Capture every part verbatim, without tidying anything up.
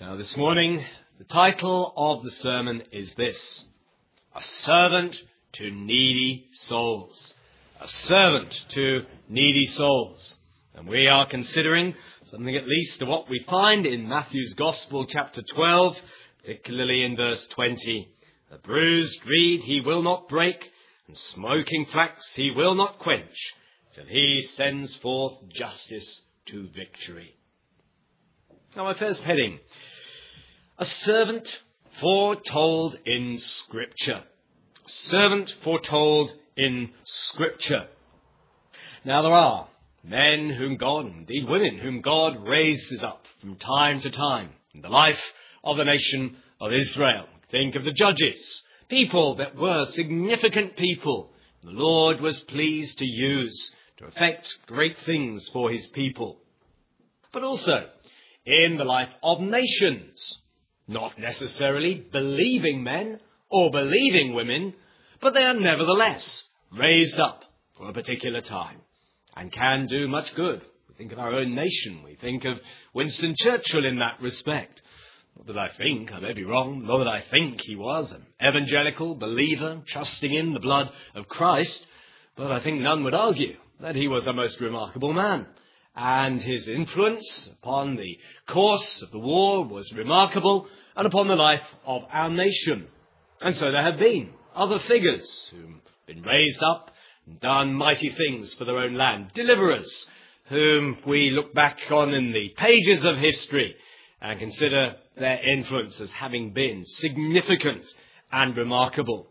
Now this morning, the title of the sermon is this: A Servant to Needy Souls. A servant to needy souls. And we are considering something at least of what we find in Matthew's Gospel, chapter twelve, particularly in verse twenty. A bruised reed he will not break, and smoking flax he will not quench, till he sends forth justice to victory. Now my first heading: a servant foretold in Scripture. A servant foretold in Scripture. Now there are men whom God, indeed women, whom God raises up from time to time in the life of the nation of Israel. Think of the judges, people that were significant people the Lord was pleased to use to effect great things for his people. But also in the life of nations, not necessarily believing men or believing women, but they are nevertheless raised up for a particular time and can do much good. We think of our own nation. We think of Winston Churchill in that respect. Not that I think, I may be wrong, not that I think he was an evangelical believer, trusting in the blood of Christ, but I think none would argue that he was a most remarkable man. And his influence upon the course of the war was remarkable, and upon the life of our nation. And so there have been other figures who've been raised up and done mighty things for their own land. Deliverers whom we look back on in the pages of history and consider their influence as having been significant and remarkable.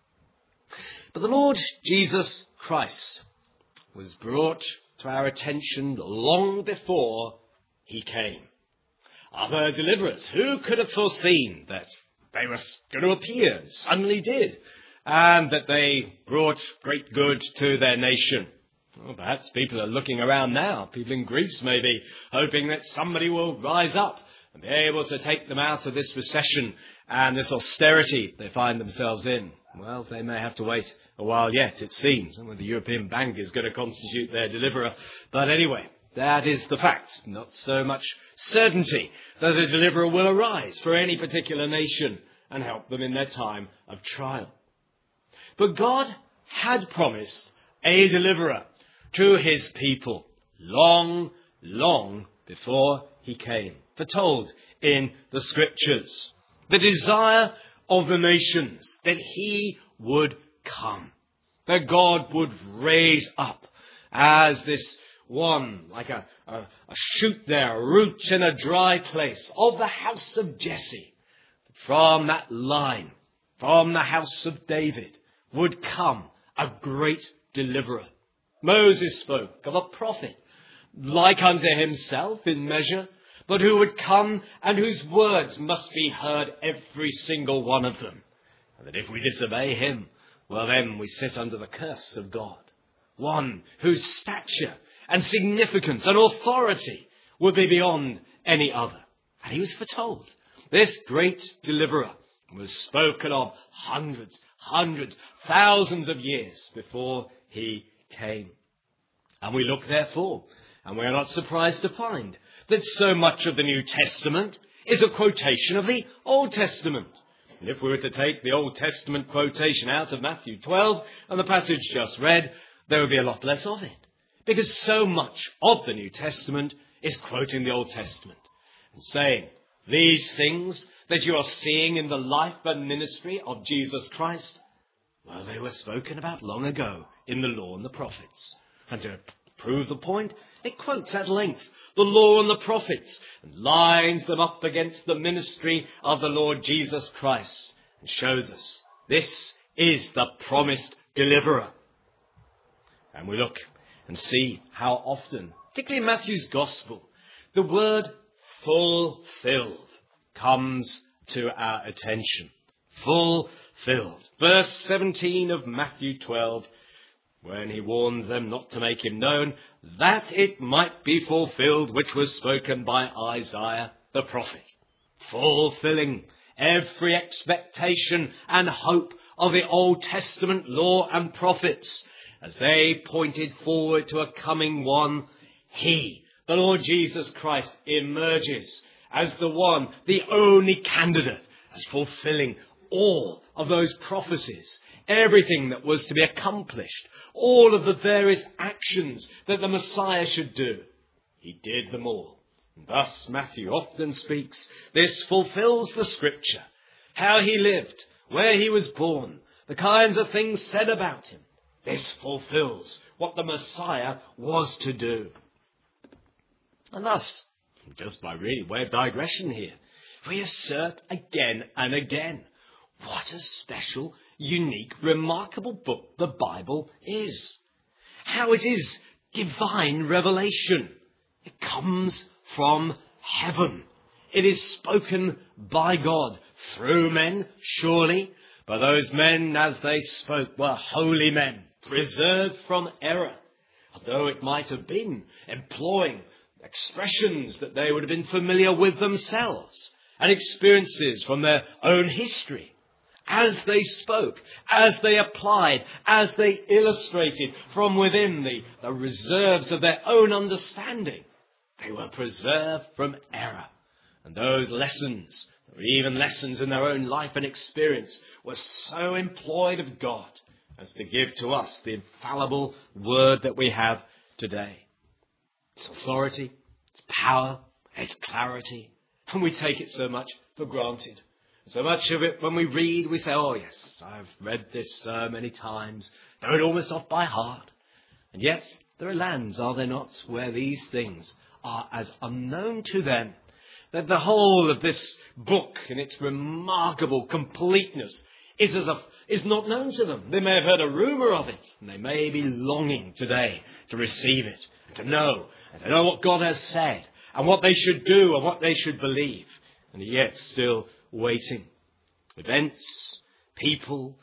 But the Lord Jesus Christ was brought to our attention long before he came. Other deliverers, who could have foreseen that they were going to appear, and suddenly did, and that they brought great good to their nation? Well, perhaps people are looking around now, people in Greece maybe, hoping that somebody will rise up and be able to take them out of this recession and this austerity they find themselves in. Well, they may have to wait a while yet, it seems. And the European Bank is going to constitute their deliverer. But anyway, that is the fact. Not so much certainty that a deliverer will arise for any particular nation and help them in their time of trial. But God had promised a deliverer to his people long, long before he came. Foretold in the Scriptures. The desire of the nations that he would come. That God would raise up as this one, like a, a, a shoot there, a root in a dry place of the house of Jesse. From that line, from the house of David, would come a great deliverer. Moses spoke of a prophet, like unto himself in measure, but who would come and whose words must be heard, every single one of them. And that if we disobey him, well then we sit under the curse of God. One whose stature and significance and authority would be beyond any other. And he was foretold. This great deliverer was spoken of hundreds, hundreds, thousands of years before he came. And we look therefore, and we are not surprised to find that so much of the New Testament is a quotation of the Old Testament. And if we were to take the Old Testament quotation out of Matthew twelve and the passage just read, there would be a lot less of it. Because so much of the New Testament is quoting the Old Testament and saying, these things that you are seeing in the life and ministry of Jesus Christ, well, they were spoken about long ago in the law and the prophets. And to prove the point, it quotes at length the law and the prophets and lines them up against the ministry of the Lord Jesus Christ and shows us this is the promised deliverer. And we look and see how often, particularly in Matthew's Gospel, the word fulfilled comes to our attention. Fulfilled. Verse seventeen of Matthew twelve, when he warned them not to make him known, that it might be fulfilled which was spoken by Isaiah the prophet. Fulfilling every expectation and hope of the Old Testament law and prophets as they pointed forward to a coming one. He, the Lord Jesus Christ, emerges as the one, the only candidate, as fulfilling all of those prophecies, everything that was to be accomplished, all of the various actions that the Messiah should do. He did them all. And thus Matthew often speaks, this fulfills the scripture, how he lived, where he was born, the kinds of things said about him. This fulfills what the Messiah was to do. And thus, just by really way of digression here, we assert again and again what a special, unique, remarkable book the Bible is. How it is divine revelation. It comes from heaven. It is spoken by God through men, surely, but those men, as they spoke, were holy men, preserved from error, although it might have been employing expressions that they would have been familiar with themselves and experiences from their own history. As they spoke, as they applied, as they illustrated from within the, the reserves of their own understanding, they were preserved from error. And those lessons, or even lessons in their own life and experience, were so employed of God as to give to us the infallible word that we have today. Its authority, its power, its clarity, and we take it so much for granted. So much of it, when we read, we say, oh yes, I've read this so many times, know it almost off by heart. And yet, there are lands, are there not, where these things are as unknown to them, that the whole of this book in its remarkable completeness is as if is not known to them. They may have heard a rumour of it, and they may be longing today to receive it, and to know, and to know what God has said, and what they should do, and what they should believe, and yet still waiting. Events, people,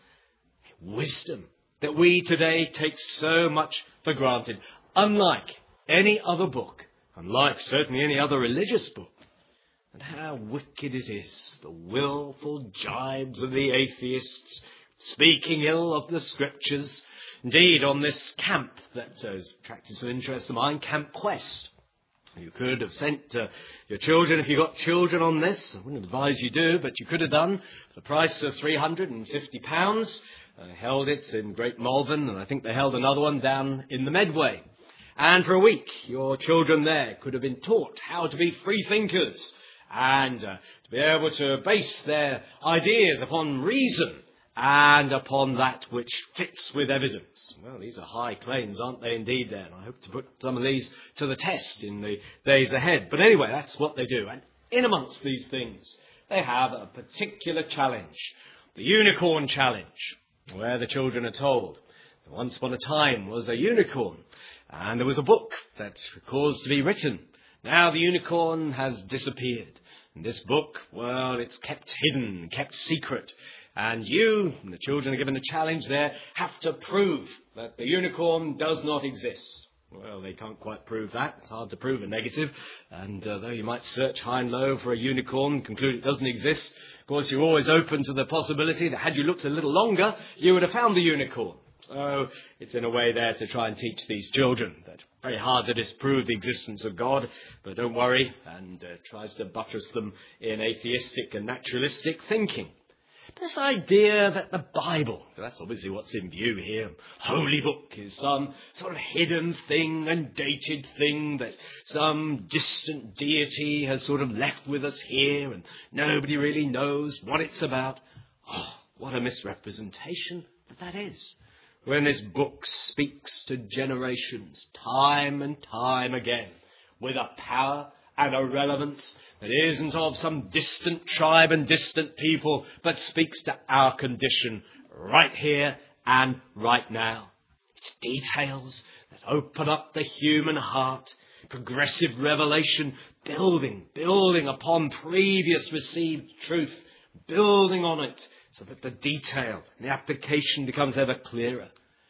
wisdom that we today take so much for granted, unlike any other book, unlike certainly any other religious book. And how wicked it is, the willful gibes of the atheists, speaking ill of the scriptures. Indeed, on this camp that has attracted some interest of mine, Camp Quest, you could have sent uh, your children, if you've got children, on this. I wouldn't advise you do, but you could have done. For the price of three hundred fifty pounds. I held it in Great Malvern, and I think they held another one down in the Medway. And for a week, your children there could have been taught how to be free thinkers and uh, to be able to base their ideas upon reason and upon that which fits with evidence. Well, these are high claims, aren't they indeed then? I hope to put some of these to the test in the days ahead. But anyway, that's what they do. And in amongst these things, they have a particular challenge, the Unicorn Challenge, where the children are told, once upon a time was a unicorn, and there was a book that caused to be written. Now the unicorn has disappeared. And this book, well, it's kept hidden, kept secret. And you, and the children are given a challenge there, have to prove that the unicorn does not exist. Well, they can't quite prove that. It's hard to prove a negative. And uh, though you might search high and low for a unicorn and conclude it doesn't exist, of course you're always open to the possibility that had you looked a little longer, you would have found the unicorn. So it's in a way there to try and teach these children that very hard to disprove the existence of God, but don't worry, and uh, tries to buttress them in atheistic and naturalistic thinking. This idea that the Bible, that's obviously what's in view here, holy book, is some sort of hidden thing and dated thing that some distant deity has sort of left with us here and nobody really knows what it's about. Oh, what a misrepresentation that that is. When this book speaks to generations time and time again with a power and a relevance that isn't of some distant tribe and distant people, but speaks to our condition right here and right now. It's details that open up the human heart, progressive revelation, building, building upon previous received truth, building on it so that the detail and the application becomes ever clearer.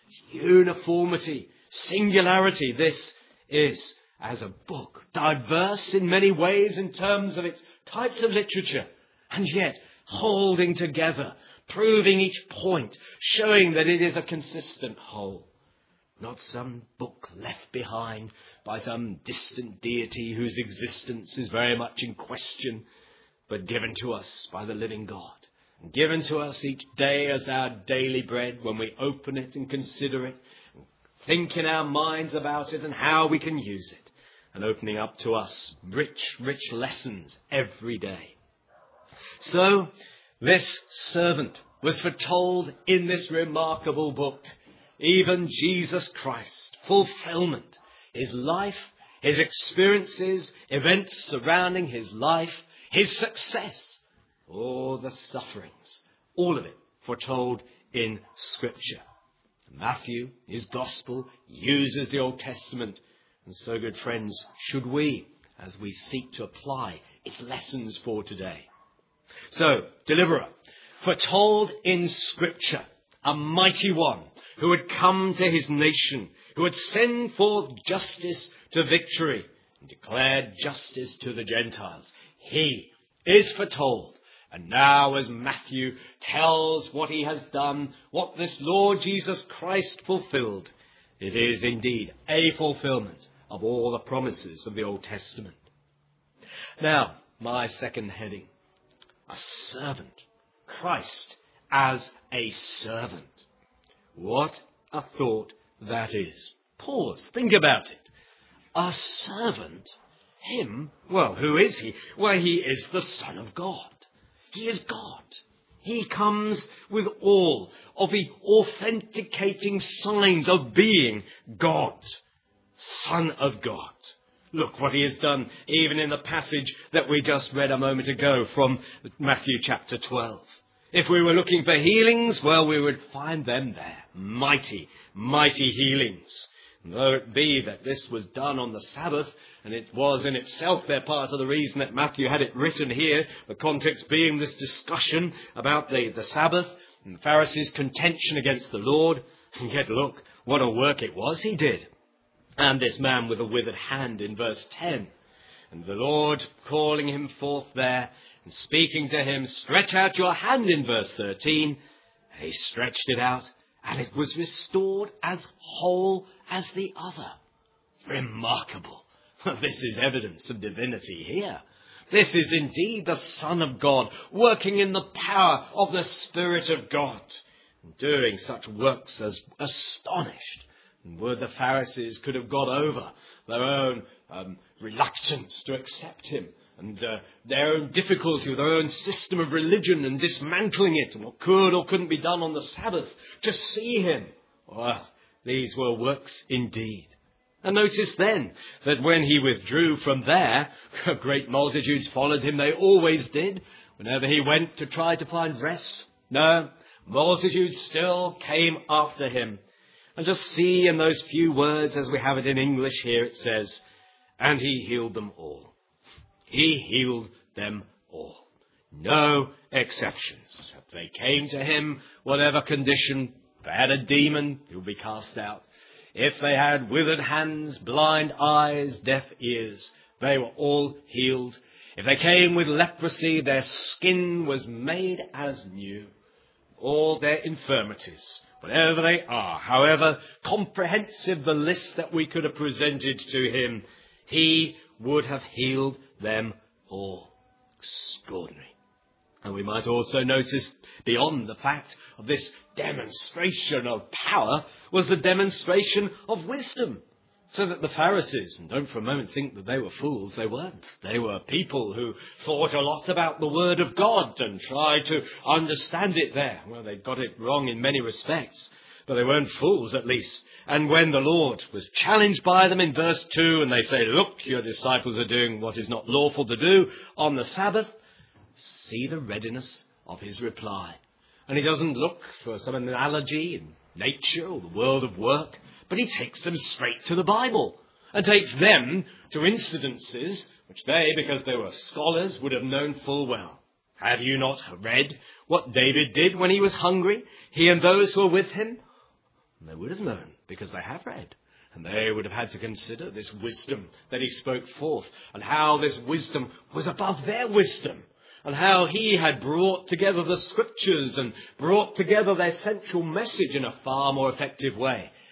Uniformity, singularity, this is as a book, diverse in many ways in terms of its types of literature, and yet holding together, proving each point, showing that it is a consistent whole. not some book left behind by some distant deity whose existence is very much in question, but given to us by the living God, and given to us each day as our daily bread when we open it and consider it, and think in our minds about it and how we can use it, and opening up to us rich, rich lessons every day. So this servant was foretold in this remarkable book, even Jesus Christ, fulfillment, his life, his experiences, events surrounding his life, his success, all the sufferings, all of it foretold in Scripture. Matthew, his gospel, uses the Old Testament, and so, good friends, should we, as we seek to apply its lessons for today. So, deliverer, foretold in Scripture, a mighty one who would come to his nation, who would send forth justice to victory and declare justice to the Gentiles. He is foretold. And now as Matthew tells what he has done, what this Lord Jesus Christ fulfilled, it is indeed a fulfillment of all the promises of the Old Testament. Now, my second heading, a servant. Christ as a servant. What a thought that is. Pause, think about it. A servant? Him? Well, who is he? Well, he is the Son of God. He is God. He comes with all of the authenticating signs of being God. Son of God. Look what he has done even in the passage that we just read a moment ago from Matthew chapter twelve. If we were looking for healings, well, we would find them there. Mighty, mighty healings. And though it be that this was done on the Sabbath, and it was in itself their part of the reason that Matthew had it written here, the context being this discussion about the, the Sabbath and the Pharisees' contention against the Lord. And yet look, what a work it was he did. And this man with a withered hand in verse ten. And the Lord calling him forth there and speaking to him, stretch out your hand in verse thirteen. And he stretched it out and it was restored as whole as the other. Remarkable. This is evidence of divinity here. This is indeed the Son of God working in the power of the Spirit of God, doing such works as astonished. And would the Pharisees could have got over their own um, reluctance to accept him and uh, their own difficulty with their own system of religion and dismantling it and what could or couldn't be done on the Sabbath to see him. Well, these were works indeed. And notice then that when he withdrew from there, great multitudes followed him. They always did whenever he went to try to find rest. No, multitudes still came after him. And just see in those few words as we have it in English here, it says, and he healed them all. He healed them all. No exceptions. If they came to him, whatever condition, if they had a demon, he would be cast out. If they had withered hands, blind eyes, deaf ears, they were all healed. If they came with leprosy, their skin was made as new. All their infirmities, whatever they are, however comprehensive the list that we could have presented to him, he would have healed them all. Extraordinary. And we might also notice beyond the fact of this demonstration of power was the demonstration of wisdom. So that the Pharisees, and don't for a moment think that they were fools, they weren't. They were people who thought a lot about the Word of God and tried to understand it there. Well, they got it wrong in many respects, but they weren't fools at least. And when the Lord was challenged by them in verse two, and they say, look, your disciples are doing what is not lawful to do on the Sabbath, see the readiness of his reply. And he doesn't look for some analogy in nature or the world of work, but he takes them straight to the Bible and takes them to incidences which they, because they were scholars, would have known full well. Have you not read what David did when he was hungry, he and those who were with him? And they would have known, because they have read. And they would have had to consider this wisdom that he spoke forth, and how this wisdom was above their wisdom, and how he had brought together the Scriptures and brought together their central message in a far more effective way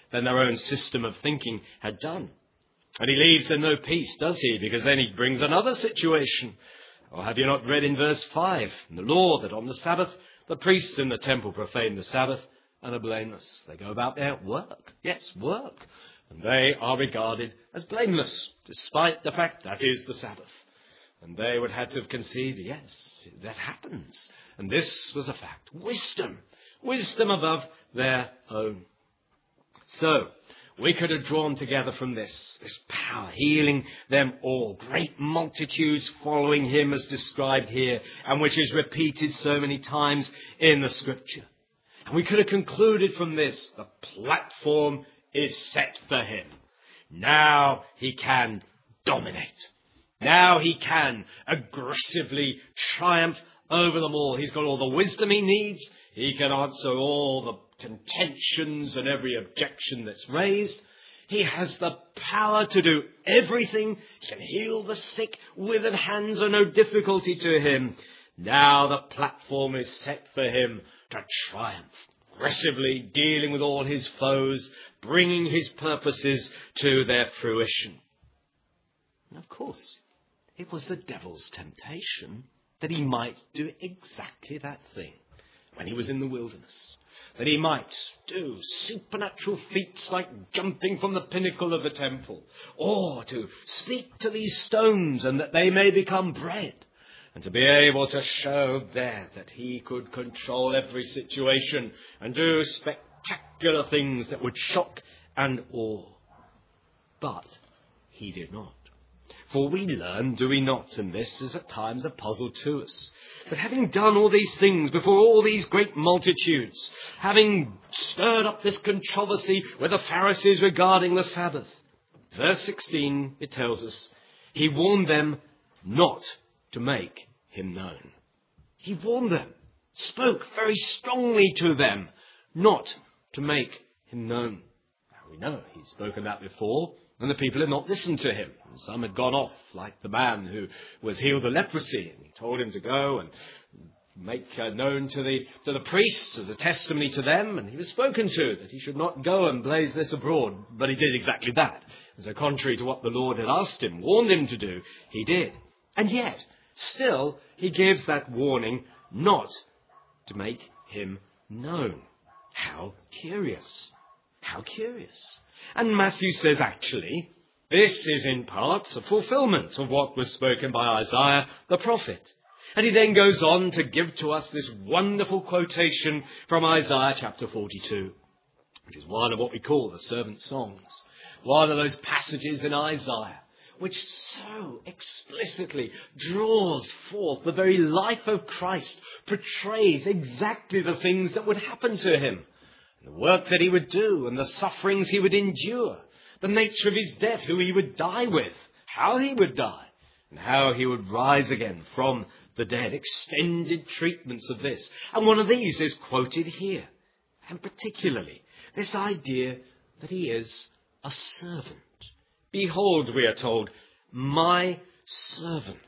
than their own system of thinking had done. And he leaves them no peace, does he? Because then he brings another situation. Or have you not read in verse five, in the law, that on the Sabbath the priests in the temple profane the Sabbath and are blameless. They go about their work. Yes, work. And they are regarded as blameless, despite the fact that is the Sabbath. And they would have to have conceded, yes, that happens. And this was a fact. Wisdom. Wisdom above their own. So, we could have drawn together from this, this power, healing them all. Great multitudes following him as described here, and which is repeated so many times in the scripture. And we could have concluded from this, the platform is set for him. Now he can dominate. Now he can aggressively triumph over them all. He's got all the wisdom he needs. He can answer all the contentions and every objection that's raised. He has the power to do everything. He can heal the sick. Withered hands are no difficulty to him. Now the platform is set for him to triumph, aggressively dealing with all his foes, bringing his purposes to their fruition. And of course, it was the devil's temptation that he might do exactly that thing when he was in the wilderness. That he might do supernatural feats like jumping from the pinnacle of the temple, or to speak to these stones and that they may become bread, and to be able to show there that he could control every situation and do spectacular things that would shock and awe. But he did not. For we learn, do we not, and this is at times a puzzle to us, that having done all these things before all these great multitudes, having stirred up this controversy with the Pharisees regarding the Sabbath, verse sixteen, it tells us, he warned them not to make him known. He warned them, spoke very strongly to them, not to make him known. Now we know he's spoken that before, and the people had not listened to him. Some had gone off, like the man who was healed of leprosy. And he told him to go and make uh, known to the to the priests as a testimony to them. And he was spoken to that he should not go and blaze this abroad. But he did exactly that. So contrary to what the Lord had asked him, warned him to do, he did. And yet, still, he gives that warning not to make him known. How curious. How curious. And Matthew says, actually, this is in part a fulfillment of what was spoken by Isaiah the prophet. And he then goes on to give to us this wonderful quotation from Isaiah chapter forty-two, which is one of what we call the servant songs. One of those passages in Isaiah which so explicitly draws forth the very life of Christ, portrays exactly the things that would happen to him. The work that he would do and the sufferings he would endure, the nature of his death, who he would die with, how he would die, and how he would rise again from the dead. Extended treatments of this. And one of these is quoted here. And particularly, this idea that he is a servant. Behold, we are told, my servant,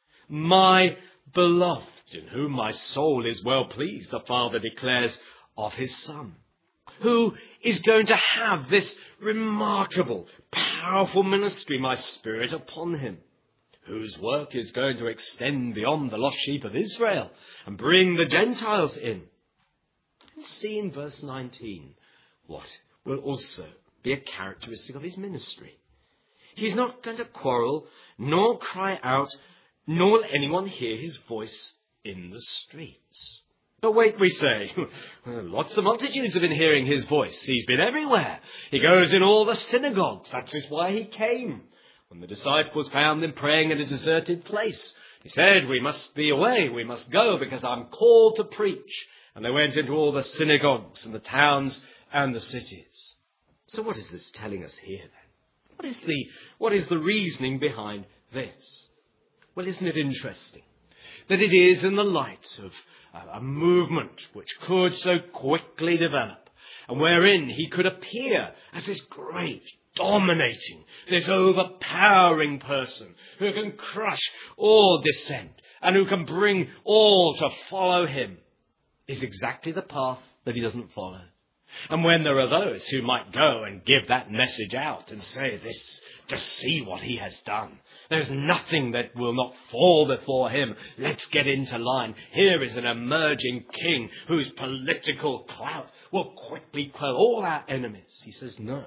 my beloved, in whom my soul is well pleased, the Father declares of his Son, who is going to have this remarkable, powerful ministry, my Spirit upon him, whose work is going to extend beyond the lost sheep of Israel and bring the Gentiles in. And see in verse nineteen what will also be a characteristic of his ministry. He's not going to quarrel, nor cry out, nor let anyone hear his voice in the streets. But wait, we say, lots of multitudes have been hearing his voice. He's been everywhere. He goes in all the synagogues. That is why he came. When the disciples found him praying in a deserted place, he said, we must be away, we must go, because I'm called to preach. And they went into all the synagogues and the towns and the cities. So what is this telling us here then? What is the, what is the reasoning behind this? Well, isn't it interesting that it is in the light of a movement which could so quickly develop, and wherein he could appear as this great, dominating, this overpowering person who can crush all dissent and who can bring all to follow him, is exactly the path that he doesn't follow. And when there are those who might go and give that message out and say this, just see what he has done. There's nothing that will not fall before him. Let's get into line. Here is an emerging king whose political clout will quickly quell all our enemies. He says, no,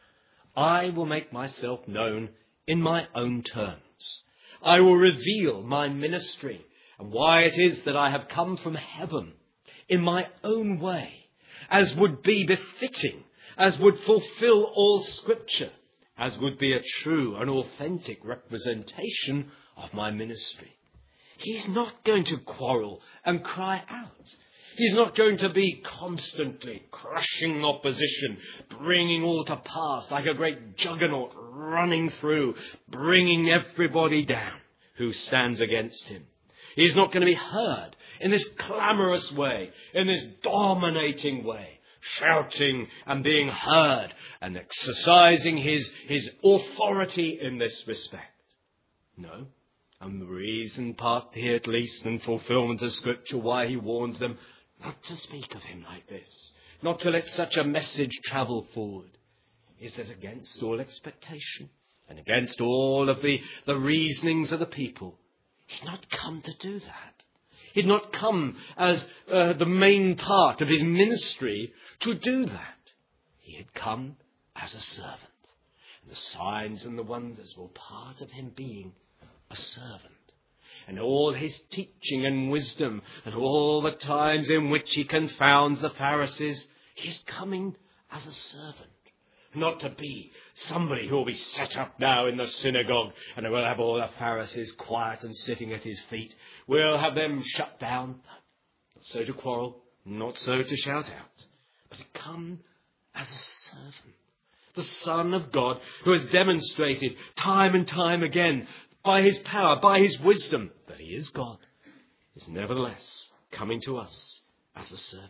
I will make myself known in my own terms. I will reveal my ministry and why it is that I have come from heaven in my own way, as would be befitting, as would fulfill all Scripture, as would be a true and authentic representation of my ministry. He's not going to quarrel and cry out. He's not going to be constantly crushing opposition, bringing all to pass like a great juggernaut running through, bringing everybody down who stands against him. He's not going to be heard in this clamorous way, in this dominating way, shouting and being heard and exercising his, his authority in this respect. No. And the reason, part here at least, in fulfillment of Scripture, why he warns them not to speak of him like this, not to let such a message travel forward, is that against all expectation and against all of the, the reasonings of the people, he'd not come to do that. He'd not come as uh, the main part of his ministry to do that. He had come as a servant. And the signs and the wonders were part of him being a servant. And all his teaching and wisdom and all the times in which he confounds the Pharisees, he's coming as a servant. Not to be somebody who will be set up now in the synagogue and we'll have all the Pharisees quiet and sitting at his feet. We'll have them shut down. Not so to quarrel, not so to shout out, but to come as a servant. The Son of God, who has demonstrated time and time again by his power, by his wisdom, that he is God, is nevertheless coming to us as a servant.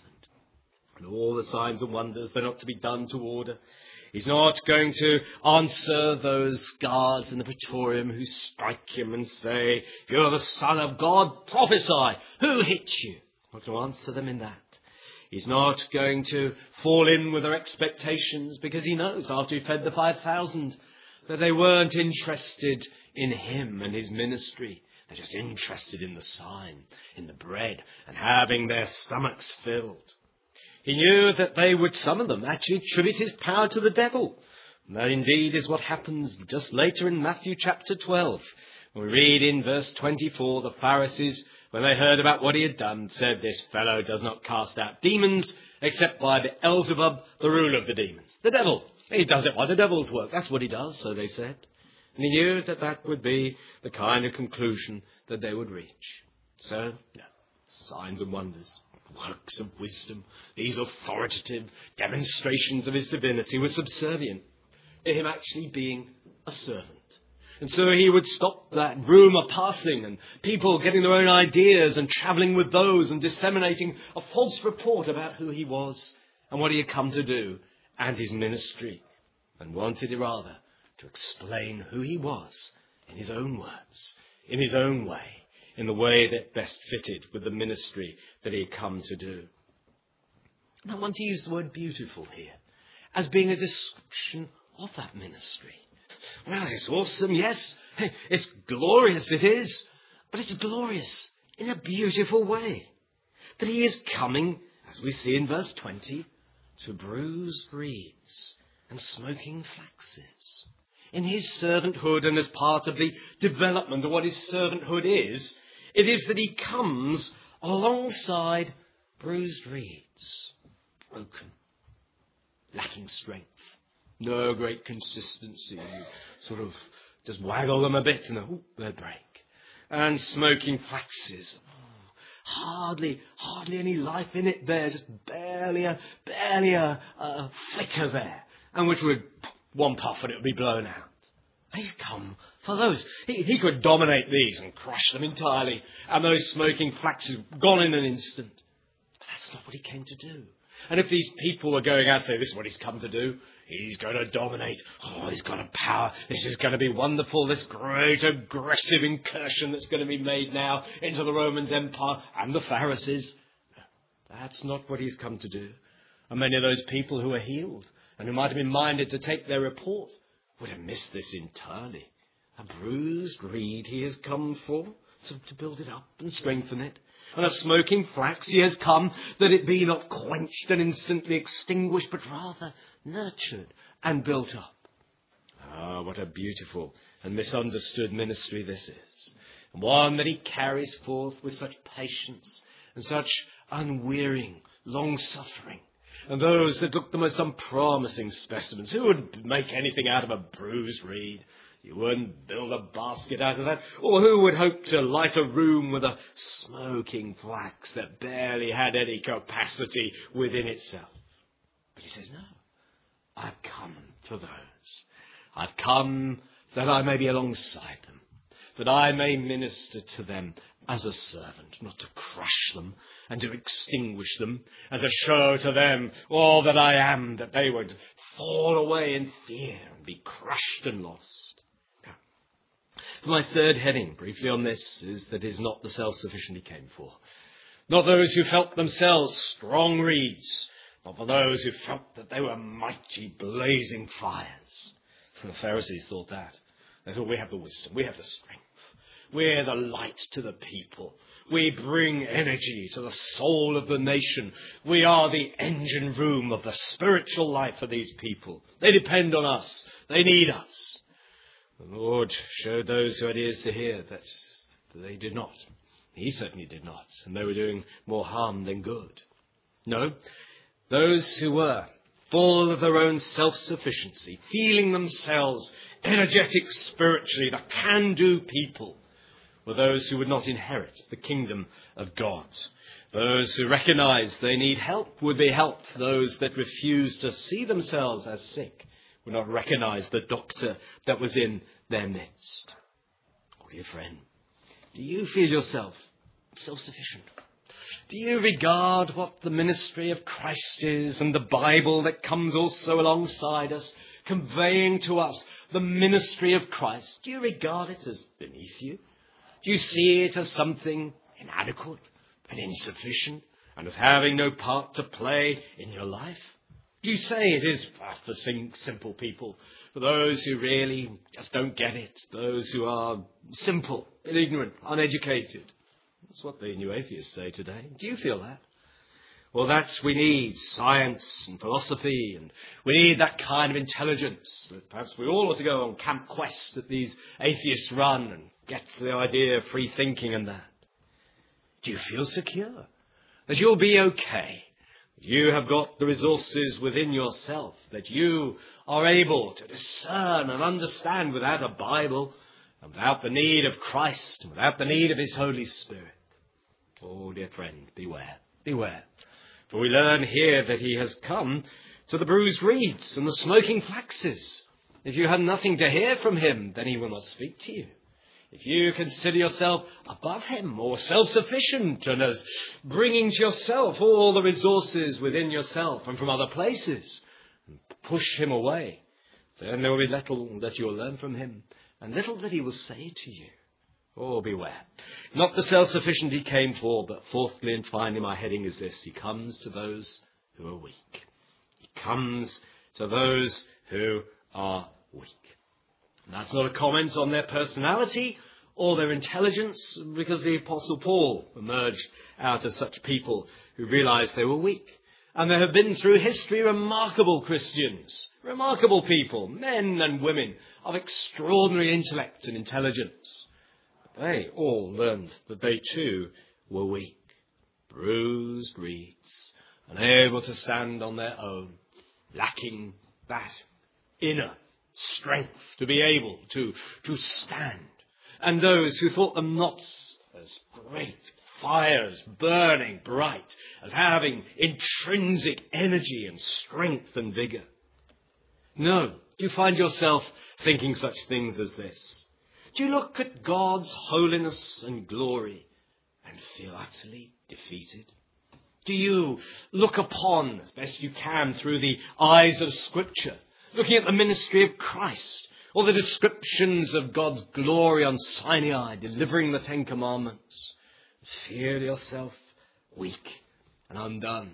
And all the signs and wonders, they're not to be done to order. He's not going to answer those guards in the Praetorium who strike him and say, if you're the Son of God, prophesy. Who hit you? Not to answer them in that. He's not going to fall in with their expectations because he knows after he fed the five thousand that they weren't interested in him and his ministry. They're just interested in the sign, in the bread, and having their stomachs filled. He knew that they would, some of them, actually attribute his power to the devil. And that indeed is what happens just later in Matthew chapter twelve. We read in verse twenty-four, the Pharisees, when they heard about what he had done, said, this fellow does not cast out demons except by Beelzebub, the ruler of the demons. The devil. He does it by the devil's work. That's what he does, so they said. And he knew that that would be the kind of conclusion that they would reach. So, no, signs and wonders, works of wisdom, these authoritative demonstrations of his divinity were subservient to him actually being a servant. And so he would stop that rumour passing and people getting their own ideas and travelling with those and disseminating a false report about who he was and what he had come to do and his ministry, and wanted rather to explain who he was in his own words, in his own way, in the way that best fitted with the ministry that he had come to do. And I want to use the word beautiful here as being a description of that ministry. Well, it's awesome, yes. It's glorious, it is. But it's glorious in a beautiful way. That he is coming, as we see in verse twenty, to bruise reeds and smoking flaxes. In his servanthood and as part of the development of what his servanthood is, it is that he comes alongside bruised reeds, broken, lacking strength. No great consistency. You sort of just waggle them a bit and oh, they break. And smoking flaxes. Oh, hardly, hardly any life in it there. Just barely a, barely a, a flicker there. And which would, one puff and it would be blown out. He's come for those. He, he could dominate these and crush them entirely. And those smoking flaxes gone in an instant. But that's not what he came to do. And if these people were going out and say, this is what he's come to do, he's going to dominate. Oh, he's got a power. This is going to be wonderful. This great aggressive incursion that's going to be made now into the Roman Empire and the Pharisees. That's not what he's come to do. And many of those people who were healed and who might have been minded to take their report would have missed this entirely. A bruised reed he has come for, to, to build it up and strengthen it. And a smoking flax he has come, that it be not quenched and instantly extinguished, but rather nurtured and built up. Ah, what a beautiful and misunderstood ministry this is. And one that he carries forth with such patience and such unwearying long-suffering. And those that look the most unpromising specimens, who would make anything out of a bruised reed? You wouldn't build a basket out of that. Or who would hope to light a room with a smoking flax that barely had any capacity within itself? But he says, no, I've come to those. I've come that I may be alongside them, that I may minister to them as a servant, not to crush them and to extinguish them and to show to them all that I am, that they would fall away in fear and be crushed and lost. My third heading, briefly on this, is that it is not the self-sufficient he came for. Not those who felt themselves strong reeds, but for those who felt that they were mighty blazing fires. The Pharisees thought that. They thought, we have the wisdom, we have the strength. We're the light to the people. We bring energy to the soul of the nation. We are the engine room of the spiritual life for these people. They depend on us. They need us. The Lord showed those who had ears to hear that they did not. He certainly did not. And they were doing more harm than good. No, those who were full of their own self-sufficiency, feeling themselves energetic spiritually, the can-do people, were those who would not inherit the kingdom of God. Those who recognized they need help would be helped. Those that refused to see themselves as sick would not recognize the doctor that was in their midst. Oh, dear friend, do you feel yourself self-sufficient? Do you regard what the ministry of Christ is and the Bible that comes also alongside us, conveying to us the ministry of Christ? Do you regard it as beneath you? Do you see it as something inadequate and insufficient and as having no part to play in your life? Do you say it is for simple people, for those who really just don't get it, those who are simple, ignorant, uneducated? That's what the new atheists say today. Do you feel that? Well, that's, we need science and philosophy, and we need that kind of intelligence. Perhaps we all ought to go on camp quests that these atheists run and get the idea of free thinking and that. Do you feel secure? That you'll be okay? You have got the resources within yourself, that you are able to discern and understand without a Bible, and without the need of Christ, and without the need of his Holy Spirit? Oh, dear friend, beware, beware. For we learn here that he has come to the bruised reeds and the smoking flaxes. If you have nothing to hear from him, then he will not speak to you. If you consider yourself above him or self-sufficient and as bringing to yourself all the resources within yourself and from other places, and push him away, then there will be little that you will learn from him and little that he will say to you. Oh, beware. Not the self-sufficient he came for, but fourthly and finally my heading is this. He comes to those who are weak. He comes to those who are weak. And that's not a comment on their personality or their intelligence, because the Apostle Paul emerged out of such people who realized they were weak. And there have been through history remarkable Christians, remarkable people, men and women of extraordinary intellect and intelligence. But they all learned that they too were weak, bruised reeds, unable to stand on their own, lacking that inner strength to be able to, to stand. And those who thought them not as great fires burning bright, as having intrinsic energy and strength and vigour. No, do you find yourself thinking such things as this? Do you look at God's holiness and glory and feel utterly defeated? Do you look upon, as best you can, through the eyes of Scripture, looking at the ministry of Christ, or the descriptions of God's glory on Sinai, delivering the Ten Commandments, feel yourself weak and undone,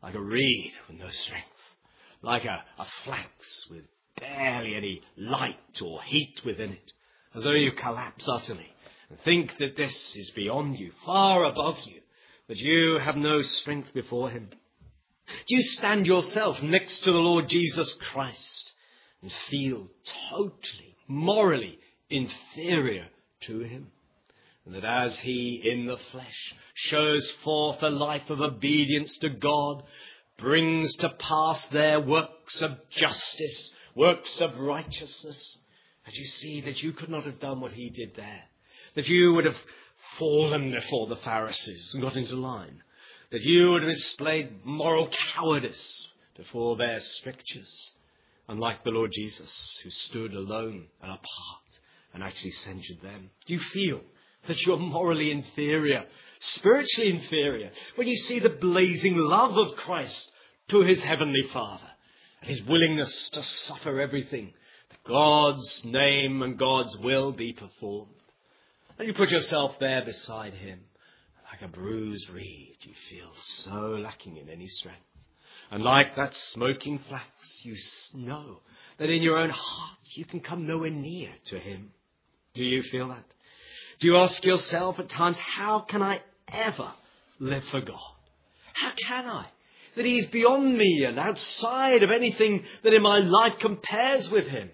like a reed with no strength, like a, a flax with barely any light or heat within it, as though you collapse utterly and think that this is beyond you, far above you, that you have no strength before him. Do you stand yourself next to the Lord Jesus Christ and feel totally, morally inferior to him? And that as he in the flesh shows forth a life of obedience to God, brings to pass their works of justice, works of righteousness, that you see that you could not have done what he did there, that you would have fallen before the Pharisees and got into line, that you would have displayed moral cowardice before their strictures, unlike the Lord Jesus, who stood alone and apart and actually censured them. Do you feel that you're morally inferior, spiritually inferior, when you see the blazing love of Christ to his heavenly Father, and his willingness to suffer everything, that God's name and God's will be performed? And you put yourself there beside him, like a bruised reed, you feel so lacking in any strength. And like that smoking flax, you know that in your own heart you can come nowhere near to him. Do you feel that? Do you ask yourself at times, how can I ever live for God? How can I? That he is beyond me and outside of anything that in my life compares with him.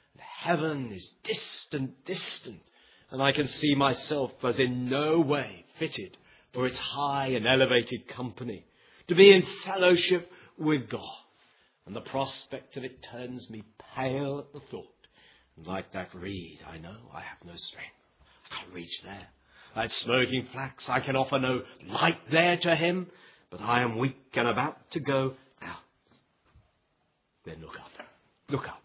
Heaven is distant, distant, and I can see myself as in no way fitted for its high and elevated company, to be in fellowship with God. And the prospect of it turns me pale at the thought. And like that reed, I know I have no strength. I can't reach there. That smoking flax, I can offer no light there to him, but I am weak and about to go out. Then look up. Look up.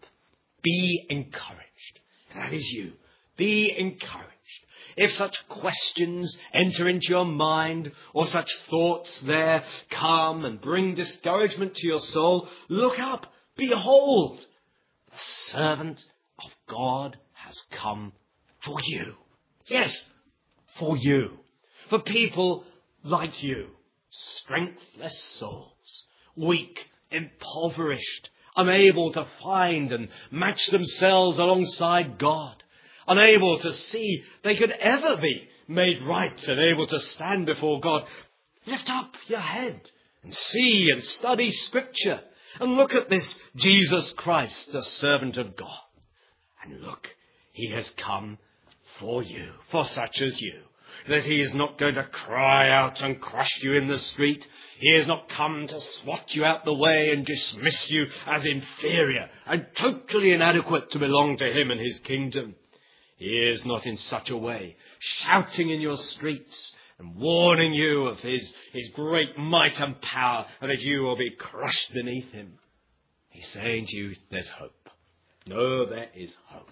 Be encouraged. That is you. Be encouraged. If such questions enter into your mind, or such thoughts there come and bring discouragement to your soul, look up. Behold, the servant of God has come for you. Yes, for you. For people like you. Strengthless souls. Weak, impoverished, unable to find and match themselves alongside God. Unable to see they could ever be made right and able to stand before God. Lift up your head and see and study Scripture and look at this Jesus Christ, the servant of God. And look, he has come for you, for such as you. That he is not going to cry out and crush you in the street. He has not come to swat you out the way and dismiss you as inferior and totally inadequate to belong to him and his kingdom. He is not in such a way, shouting in your streets and warning you of his, his great might and power, and that you will be crushed beneath him. He's saying to you, there's hope. No, there is hope.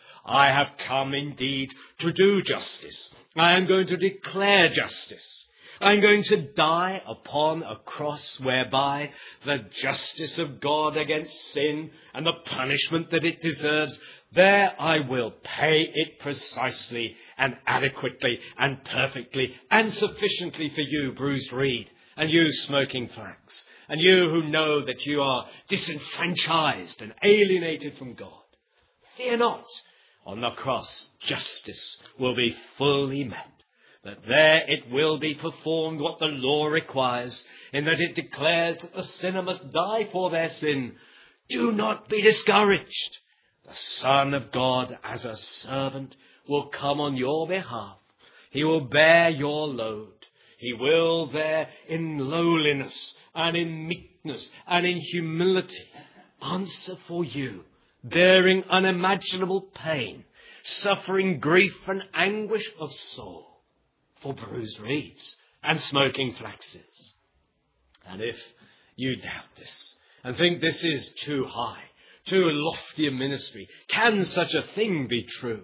I have come indeed to do justice. I am going to declare justice. I am going to die upon a cross whereby the justice of God against sin and the punishment that it deserves, there I will pay it precisely and adequately and perfectly and sufficiently for you, bruised reed, and you, smoking flax, and you who know that you are disenfranchised and alienated from God. Fear not. On the cross, justice will be fully met, that there it will be performed what the law requires, in that it declares that the sinner must die for their sin. Do not be discouraged. The Son of God, as a servant, will come on your behalf. He will bear your load. He will there, in lowliness and in meekness and in humility, answer for you, bearing unimaginable pain, suffering grief and anguish of soul for bruised reeds and smoking flaxes. And if you doubt this and think this is too high, too lofty a ministry, can such a thing be true?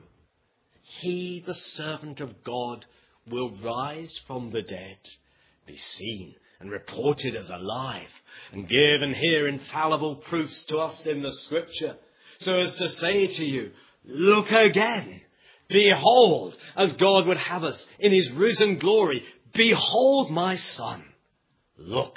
He, the servant of God, will rise from the dead, be seen and reported as alive, and give and hear infallible proofs to us in the Scripture, so as to say to you, look again. Behold, as God would have us in his risen glory. Behold, my son. Look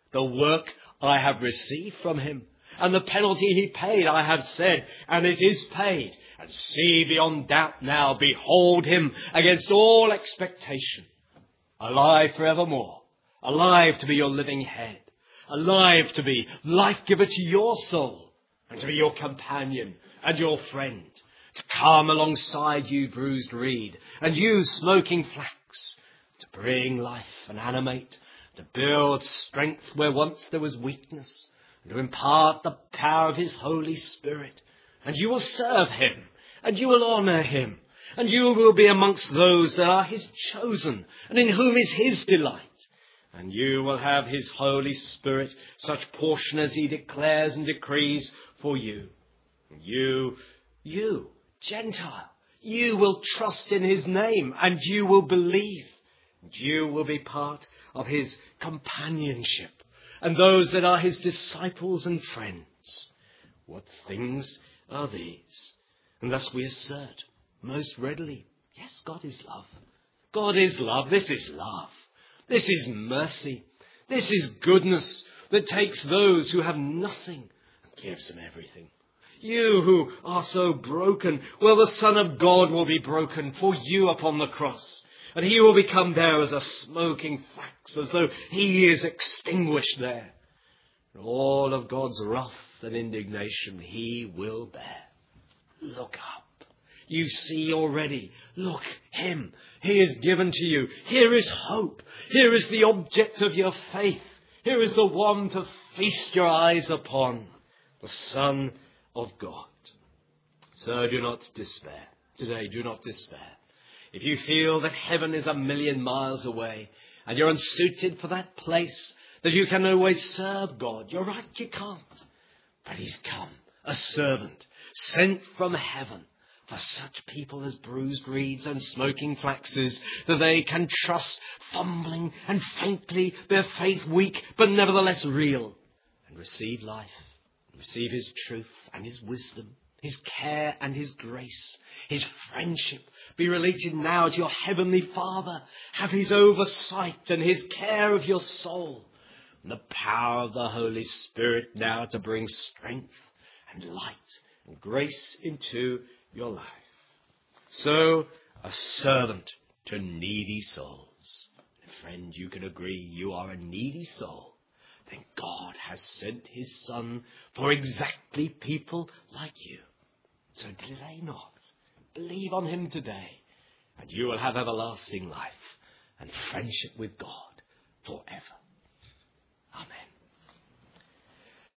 The work I have received from him, and the penalty he paid I have said, and it is paid. And see beyond doubt now, behold him against all expectation, alive forevermore, alive to be your living head, alive to be life-giver to your soul, and to be your companion and your friend, to come alongside you, bruised reed, and you, smoking flax, to bring life and animate, to build strength where once there was weakness, and to impart the power of his Holy Spirit. And you will serve him, and you will honour him, and you will be amongst those that are his chosen, and in whom is his delight. And you will have his Holy Spirit, such portion as he declares and decrees for you. And you, you, Gentile, you will trust in his name, and you will believe. And you will be part of his companionship, and those that are his disciples and friends. What things are these? And thus we assert most readily, yes, God is love. God is love. This is love. This is mercy. This is goodness that takes those who have nothing and gives them everything. You who are so broken, well, the Son of God will be broken for you upon the cross. And he will become there as a smoking flax, as though he is extinguished there. And all of God's wrath and indignation he will bear. Look up. You see already. Look, him. He is given to you. Here is hope. Here is the object of your faith. Here is the one to feast your eyes upon. The Son of God. So do not despair. Today, do not despair. If you feel that heaven is a million miles away and you're unsuited for that place, that you can always serve God, you're right, you can't. But he's come, a servant, sent from heaven for such people as bruised reeds and smoking flaxes, that they can trust, fumbling and faintly, their faith weak, but nevertheless real, and receive life, and receive his truth and his wisdom, his care and his grace, his friendship be related now to your heavenly Father. Have his oversight and his care of your soul, and the power of the Holy Spirit now to bring strength and light and grace into your life. So, a servant to needy souls. Friend, you can agree you are a needy soul. Then God has sent his Son for exactly people like you. So delay not. Believe on him today, and you will have everlasting life and friendship with God forever. Amen.